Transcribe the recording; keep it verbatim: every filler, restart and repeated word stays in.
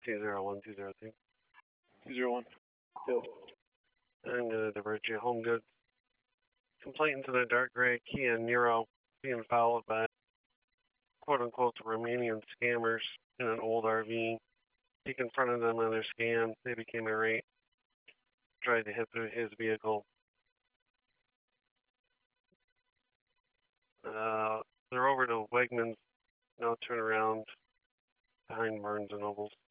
two zero one two zero two. two zero one. Two. I'm going to divert you. Home Goods. Complainant to the dark gray Kia Niro being followed by quote-unquote Romanian scammers in an old R V. He confronted them on their scam. They became irate. Tried to hit his vehicle. Uh, they're over to Wegmans. Now turn around behind Barnes and Nobles.